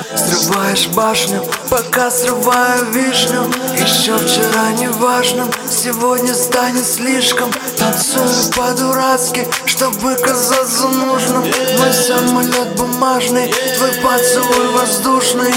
Срываешь башню, пока срываю вишню. Еще вчера неважным, сегодня станет слишком. Танцую по-дурацки, чтобы казаться нужным. Мой самолет бумажный, твой поцелуй воздушный.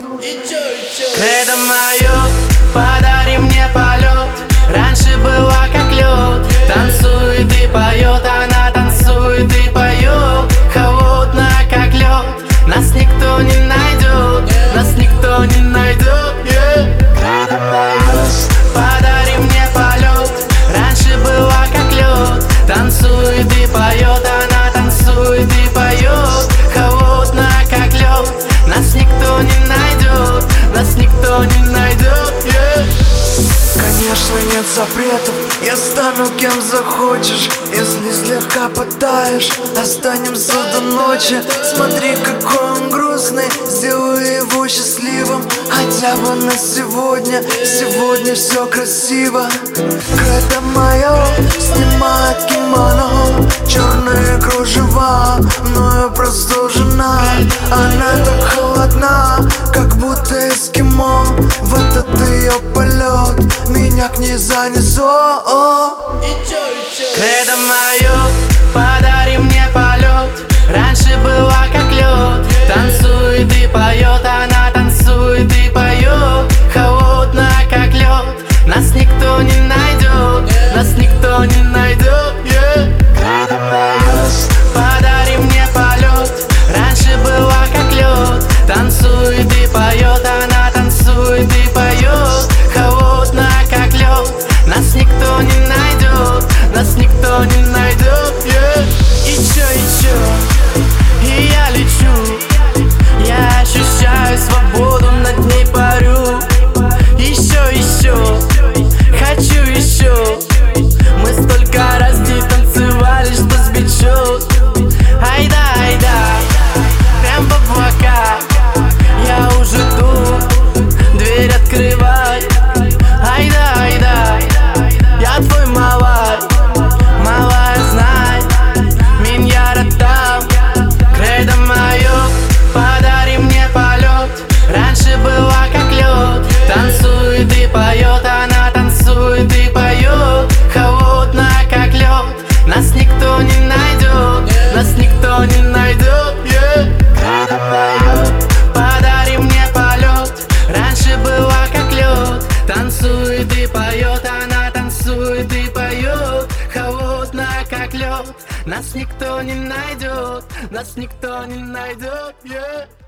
Кредо мое, подари мне полет. Раньше была как лед. Танцует и поет, она танцует и поет. Холодная как лед. Нас никто не найдет, нас никто не найдет. Кредо мое, подари мне полет. Раньше была как лед. Танцует и поет, она танцует и поет. Холодная как лед. Нас никто не найдет, нас никто не найдет. Конечно, нет запретов, я стану кем захочешь. Если слегка пытаешь, останемся до ночи. Смотри, какой он грустный, сделаю его счастливым. Хотя бы на сегодня, сегодня все красиво. Кредо мое снимает кимоно, черные кружева, мною простужена. Она так холодна, как будто эскимо. В этот ее полет меня к ней занесло. Кредо мое, подари мне полет. Раньше была как лед. Танцует и поет, она танцует и поет. Холодная как лед. Нас никто не найдет, нас никто не найдет. Кредо мое, подари мне полет. Раньше была как лед. Танцует и поет, она танцует и поет. Холодная как лед. Нас никто не найдет, нас никто не найдет. Еще, и я лечу. Я ощущаю свободу, над ней парю. Еще, хочу еще. Мы столько раз не танцевали, что сбечет. Айда, прям в облака. Я уже тут, дверь открывай. Айда, я твой малай. Малая, знай, меня там. Кредо мое, подари мне полет. Раньше была как лед. Танцует и поет, она танцует и поет. Холодная как лед. Нас никто не найдет, нас никто не найдет. Кредо мое, подари мне полет. Раньше была как лед. Танцует и поет, она танцует и поет. Холодная как лед. Нас никто не найдет, нас никто не найдет.